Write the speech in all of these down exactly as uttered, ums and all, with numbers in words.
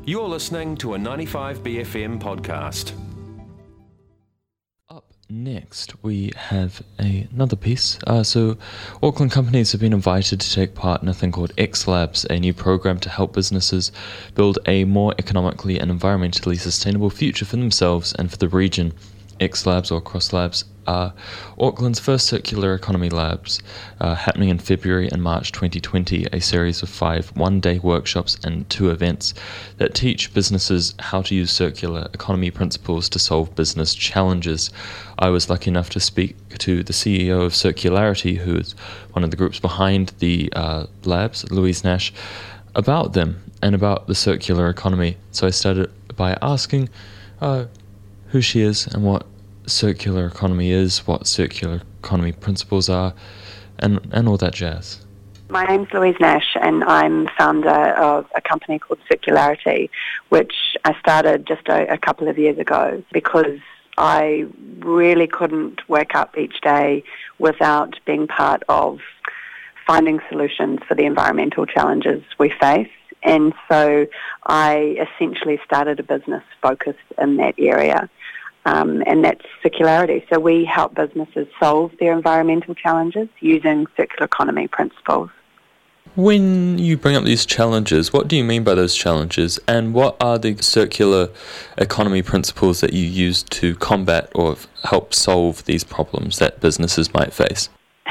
You're listening to a ninety-five B F M podcast. Up next, we have a, another piece. Uh, so, Auckland companies have been invited to take part in a thing called X Labs, a new program to help businesses build a more economically and environmentally sustainable future for themselves and for the region. X Labs, or Cross Labs, are Auckland's first circular economy labs, uh, happening in February and March twenty twenty, a series of five one-day workshops and two events that teach businesses how to use circular economy principles to solve business challenges. I was lucky enough to speak to the C E O of Circularity, who is one of the groups behind the uh, labs, Louise Nash, about them and about the circular economy. So I started by asking uh, who she is and what circular economy is, what circular economy principles are, and, and all that jazz. My name's Louise Nash, and I'm founder of a company called Circularity, which I started just a, a couple of years ago because I really couldn't wake up each day without being part of finding solutions for the environmental challenges we face. And so I essentially started a business focused in that area. Um, and that's circularity. So we help businesses solve their environmental challenges using circular economy principles. When you bring up these challenges, what do you mean by those challenges, and what are the circular economy principles that you use to combat or help solve these problems that businesses might face?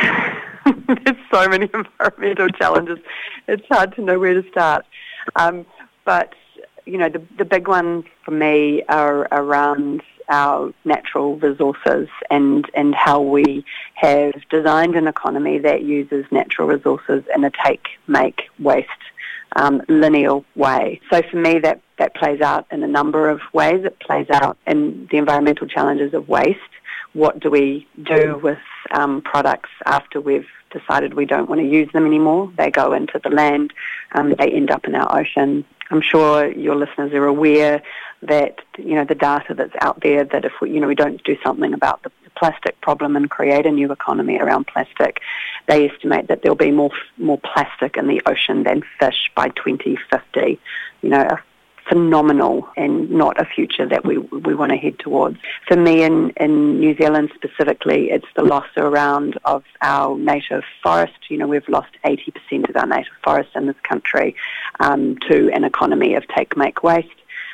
There's so many environmental challenges. It's hard to know where to start. Um, but, you know, the, the big ones for me are around our natural resources and, and how we have designed an economy that uses natural resources in a take, make, waste, um, linear way. So for me, that, that plays out in a number of ways. It plays out in the environmental challenges of waste. What do we do with um, products after we've decided we don't want to use them anymore? They go into the land, um, they end up in our ocean. I'm sure your listeners are aware that, you know, the data that's out there that if we, you know, we don't do something about the plastic problem and create a new economy around plastic, they estimate that there'll be more more plastic in the ocean than fish by twenty fifty. You know, a phenomenal and not a future that we we want to head towards. For me in, in New Zealand specifically, it's the loss around of our native forest. You know, we've lost eighty percent of our native forest in this country um, to an economy of take, make, waste.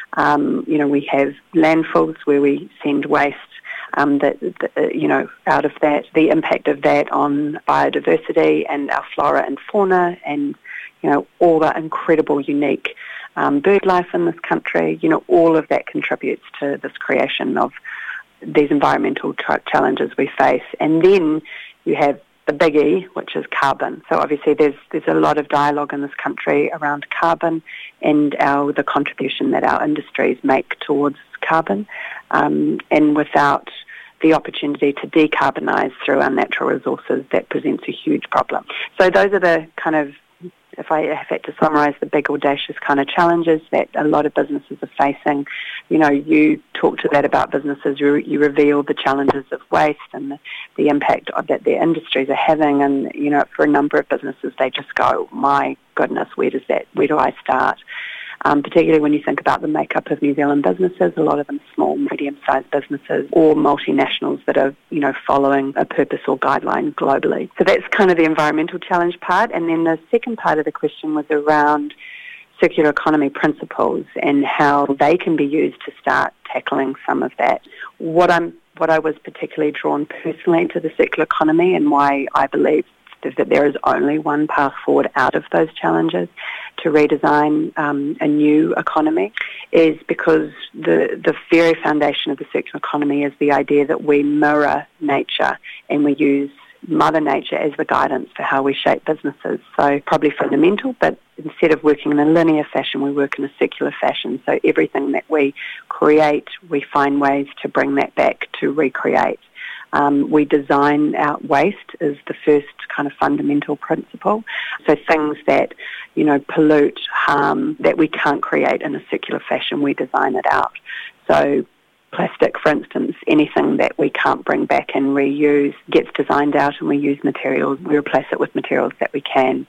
Um, you know, we have landfills where we send waste. Um, that, that, you know, out of that, the impact of that on biodiversity and our flora and fauna and, you know, all the incredible, unique um, bird life in this country, you know, all of that contributes to this creation of these environmental tra- challenges we face. And then you have the biggie, which is carbon. So obviously there's there's a lot of dialogue in this country around carbon and our the contribution that our industries make towards carbon. Um, and without the opportunity to decarbonise through our natural resources, that presents a huge problem. So those are the kind of, if I had to summarise, the big audacious kind of challenges that a lot of businesses are facing. You know, you talk to that about businesses, you, you reveal the challenges of waste and the, the impact of that their industries are having, and, you know, for a number of businesses, they just go, my goodness, where does that, where do I start? Um, particularly when you think about the makeup of New Zealand businesses, a lot of them small, medium-sized businesses or multinationals that are, you know, following a purpose or guideline globally. So that's kind of the environmental challenge part. And then the second part of the question was around circular economy principles and how they can be used to start tackling some of that. What I'm, what I was particularly drawn personally to the circular economy and why I believe that there is only one path forward out of those challenges to redesign um, a new economy is because the the very foundation of the circular economy is the idea that we mirror nature and we use Mother Nature as the guidance for how we shape businesses. So probably fundamental, but instead of working in a linear fashion, we work in a circular fashion. So everything that we create, we find ways to bring that back to recreate. Um, we design out waste is the first kind of fundamental principle. So things that, you know, pollute, harm, that we can't create in a circular fashion, we design it out. So plastic, for instance, anything that we can't bring back and reuse gets designed out and we use materials, we replace it with materials that we can.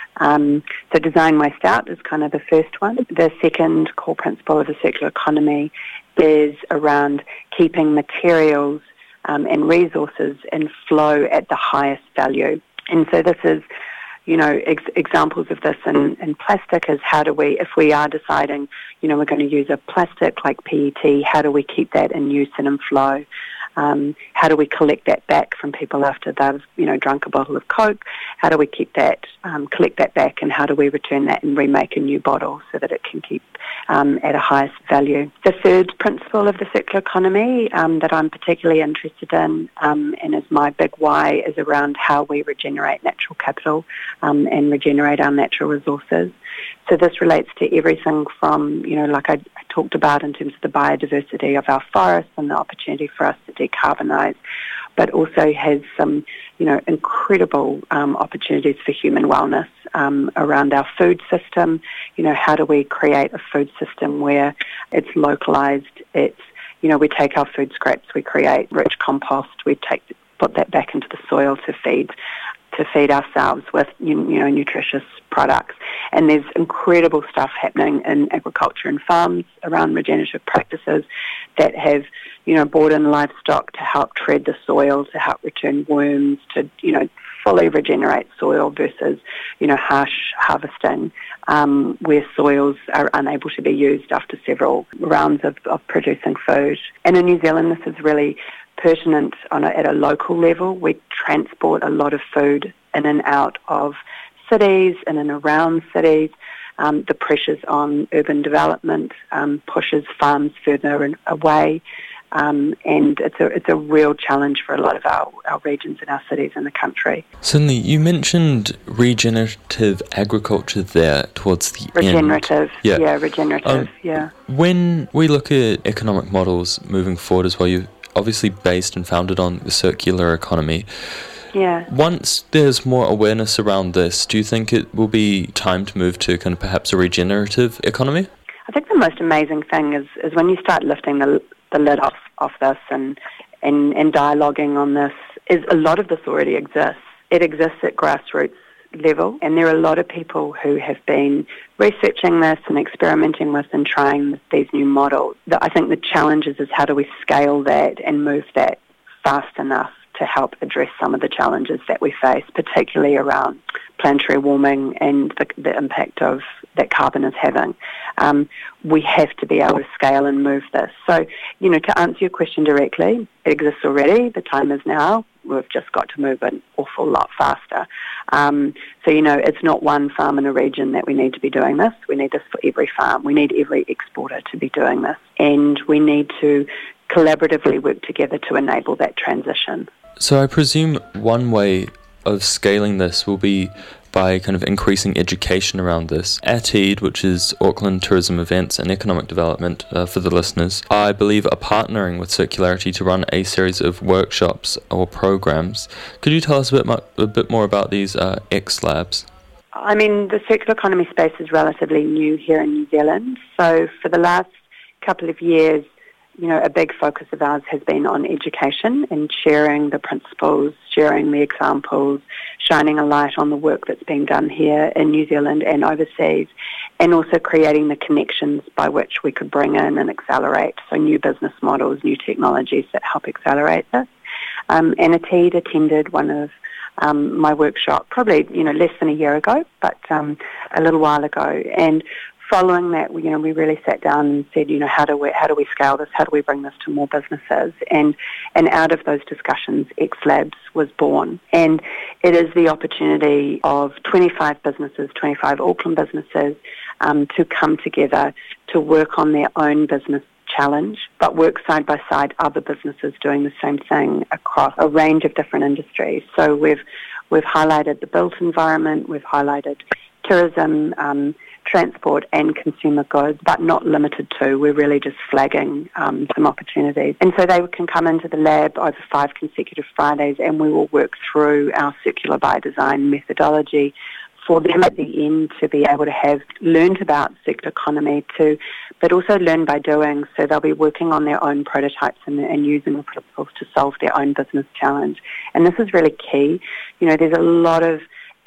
Um, so design waste out is kind of the first one. The second core principle of the circular economy is around keeping materials um, and resources in flow at the highest value. And so this is, you know, ex- examples of this in, in plastic is how do we, if we are deciding, you know, we're going to use a plastic like P E T, how do we keep that in use and in flow? Um, how do we collect that back from people after they've, you know, drunk a bottle of Coke? How do we keep that, um, collect that back, and how do we return that and remake a new bottle so that it can keep um, at a highest value? The third principle of the circular economy um, that I'm particularly interested in um, and is my big why is around how we regenerate natural capital um, and regenerate our natural resources. So this relates to everything from, you know, like I, I talked about in terms of the biodiversity of our forests and the opportunity for us to decarbonise, but also has some, you know, incredible um, opportunities for human wellness um, around our food system. You know, how do we create a food system where it's localised, it's, you know, we take our food scraps, we create rich compost, we take put that back into the soil to feed to feed ourselves with, you know, nutritious products. And there's incredible stuff happening in agriculture and farms around regenerative practices that have, you know, brought in livestock to help tread the soil, to help return worms, to, you know, fully regenerate soil versus, you know, harsh harvesting um, where soils are unable to be used after several rounds of, of producing food. And in New Zealand, this is really pertinent on a, at a local level. We transport a lot of food in and out of cities, in and around cities. Um, the pressures on urban development um, pushes farms further and away, um, and it's a it's a real challenge for a lot of our, our regions and our cities in the country. Certainly, you mentioned regenerative agriculture there towards the regenerative, end. Yeah, yeah, regenerative, um, yeah. When we look at economic models moving forward as well, you obviously based and founded on the circular economy. Yeah. Once there's more awareness around this, do you think it will be time to move to kind of perhaps a regenerative economy? I think the most amazing thing is, is when you start lifting the the lid off, off this and, and, and dialoguing on this, is a lot of this already exists. It exists at grassroots level, and there are a lot of people who have been researching this and experimenting with and trying these new models. I think the challenge is, is how do we scale that and move that fast enough to help address some of the challenges that we face, particularly around planetary warming and the, the impact of that carbon is having. Um, we have to be able to scale and move this. So, you know, to answer your question directly, it exists already. The time is now. We've just got to move an awful lot faster. Um, so, you know, it's not one farm in a region that we need to be doing this. We need this for every farm. We need every exporter to be doing this. And we need to collaboratively work together to enable that transition. So I presume one way of scaling this will be by kind of increasing education around this. ATED, which is Auckland Tourism Events and Economic Development uh, for the listeners, I believe are partnering with Circularity to run a series of workshops or programs. Could you tell us a bit, mo- a bit more about these uh, X Labs? I mean, the circular economy space is relatively new here in New Zealand. So for the last couple of years, you know, a big focus of ours has been on education and sharing the principles, sharing the examples, shining a light on the work that's being done here in New Zealand and overseas, and also creating the connections by which we could bring in and accelerate, so new business models, new technologies that help accelerate this. Um, and ATED attended one of um, my workshop probably, you know, less than a year ago, but um, a little while ago. And following that, you know, we really sat down and said, you know, how do we how do we scale this? How do we bring this to more businesses? And and out of those discussions, X Labs was born. And it is the opportunity of twenty-five businesses, twenty-five Auckland businesses, um, to come together to work on their own business challenge, but work side by side other businesses doing the same thing across a range of different industries. So we've we've highlighted the built environment, we've highlighted tourism, um, transport and consumer goods, but not limited to. We're really just flagging um, some opportunities. And so they can come into the lab over five consecutive Fridays and we will work through our circular by design methodology for them at the end to be able to have learned about circular economy to, but also learn by doing. So they'll be working on their own prototypes and, and using the principles to solve their own business challenge. And this is really key. You know, there's a lot of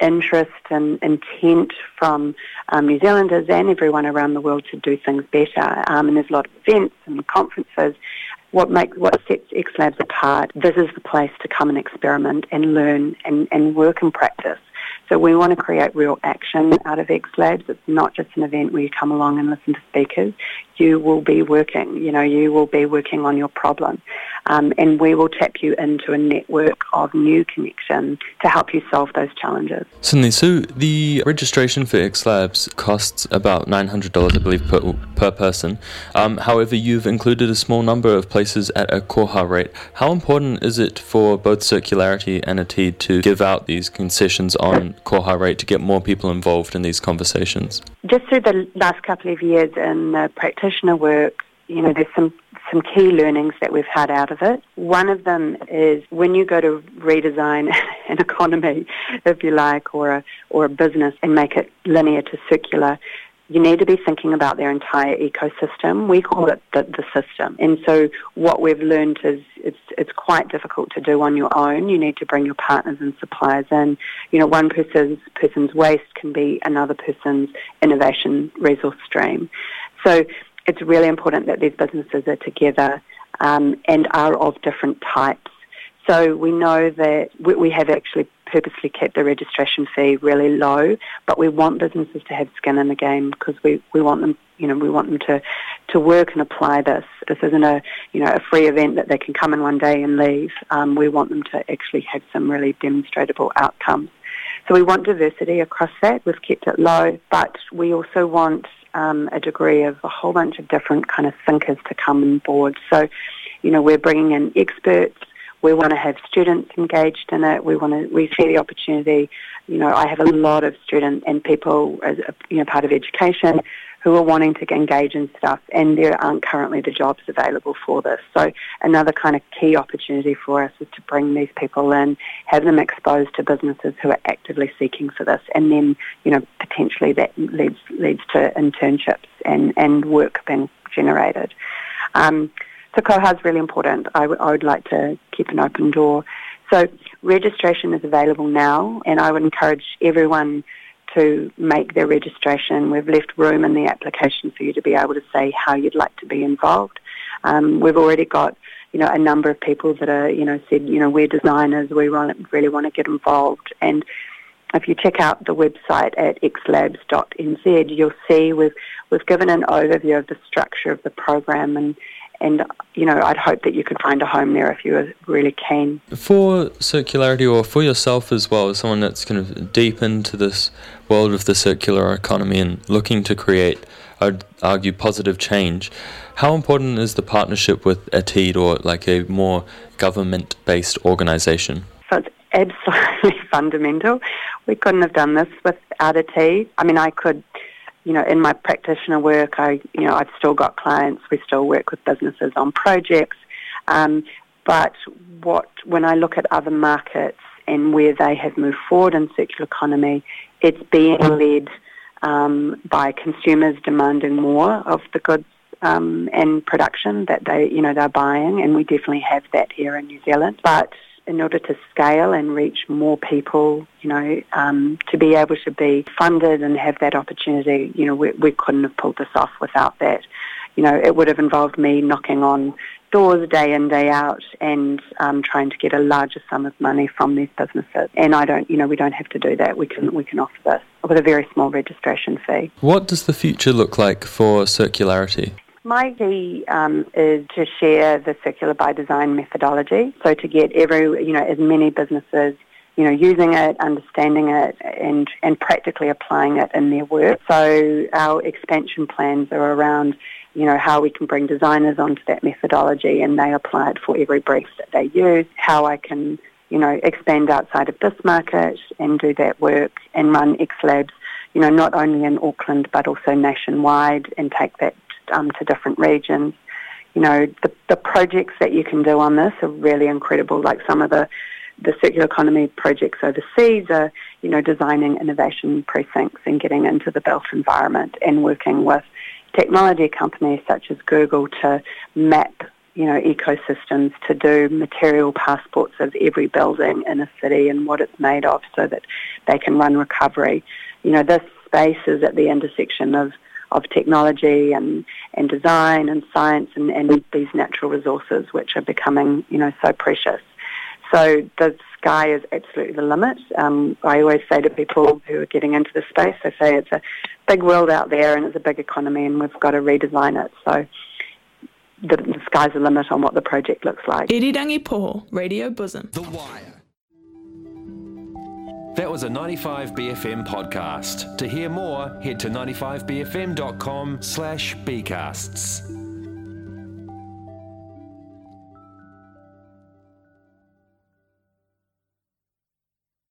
interest and intent from um, New Zealanders and everyone around the world to do things better. Um, and there's a lot of events and conferences. What makes what sets X Labs apart, this is the place to come and experiment and learn and, and work and practice. So we want to create real action out of X Labs. It's not just an event where you come along and listen to speakers. You will be working, you know, you will be working on your problem. Um, and we will tap you into a network of new connections to help you solve those challenges. Cindy, so the registration for X Labs costs about nine hundred dollars, I believe, per, per person. Um, however, you've included a small number of places at a koha rate. How important is it for both Circularity and A T E D to give out these concessions on koha rate to get more people involved in these conversations? Just through the last couple of years in the practitioner work, you know, there's some some key learnings that we've had out of it. One of them is when you go to redesign an economy, if you like, or a, or a business and make it linear to circular, you need to be thinking about their entire ecosystem. We call it the, the system. And so what we've learned is it's it's quite difficult to do on your own. You need to bring your partners and suppliers in. You know, one person's, person's waste can be another person's innovation resource stream. So it's really important that these businesses are together um, and are of different types. So we know that we, we have actually purposely kept the registration fee really low, but we want businesses to have skin in the game because we, we want them, you know, we want them to, to work and apply this. This isn't a, you know, a free event that they can come in one day and leave. Um, we want them to actually have some really demonstrable outcomes. So we want diversity across that. We've kept it low, but we also want um, a degree of a whole bunch of different kind of thinkers to come on board. So, you know, we're bringing in experts. We want to have students engaged in it. We want to. We see the opportunity. You know, I have a lot of students and people as a, you know, part of education who are wanting to engage in stuff, and there aren't currently the jobs available for this. So another kind of key opportunity for us is to bring these people in, have them exposed to businesses who are actively seeking for this, and then, you know, potentially that leads leads to internships and, and work being generated. Um, So koha is really important. I, w- I would like to keep an open door. So registration is available now, and I would encourage everyone to make their registration. We've left room in the application for you to be able to say how you'd like to be involved. Um, we've already got, you know, a number of people that are, you know, said, you know, we're designers, we really want to get involved. And if you check out the website at x labs dot n z, you'll see we've we've given an overview of the structure of the program, and And, you know, I'd hope that you could find a home there if you were really keen. For Circularity, or for yourself as well, as someone that's kind of deep into this world of the circular economy and looking to create, I'd argue, positive change, how important is the partnership with A T E D, or like a more government-based organisation? So it's absolutely fundamental. We couldn't have done this without A T E D. I mean, I could... You know, in my practitioner work, I, you know, I've still got clients. We still work with businesses on projects. Um, but what, when I look at other markets and where they have moved forward in circular economy, it's being led um, by consumers demanding more of the goods um, and production that they, you know, they're buying, and we definitely have that here in New Zealand. But in order to scale and reach more people, you know, um, to be able to be funded and have that opportunity, you know, we, we couldn't have pulled this off without that. You know, it would have involved me knocking on doors day in, day out, and um, trying to get a larger sum of money from these businesses. And I don't, you know, we don't have to do that. We can we can offer this with a very small registration fee. What does the future look like for Circularity? My key um, is to share the Circular by Design methodology, so to get every, you know, as many businesses, you know, using it, understanding it, and, and practically applying it in their work. So our expansion plans are around, you know, how we can bring designers onto that methodology and they apply it for every brief that they use, how I can, you know, expand outside of this market and do that work and run X Labs, you know, not only in Auckland but also nationwide, and take that Um, to different regions. You know, the, the projects that you can do on this are really incredible. Like some of the, the circular economy projects overseas are, you know, designing innovation precincts and getting into the built environment and working with technology companies such as Google to map you know, ecosystems to do material passports of every building in a city and what it's made of so that they can run recovery. You know, this space is at the intersection of, of technology and, and design and science and, and these natural resources which are becoming, you know, so precious. So the sky is absolutely the limit. Um, I always say to people who are getting into the space, I say it's a big world out there and it's a big economy and we've got to redesign it. So the, the sky's the limit on what the project looks like. Irirangi Poho, Radio Bosom. The Wire. That was a ninety-five B F M podcast. To hear more, head to ninety-five b f m dot com slash bcasts.